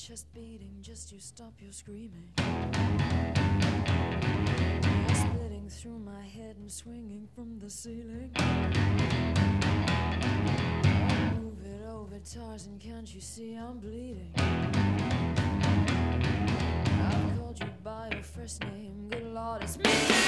chest beating just to stop your screaming. Splitting through my head and swinging from the ceiling. Move it over, Tarzan, can't you see I'm bleeding? I've called you by your first name, good Lord, it's me.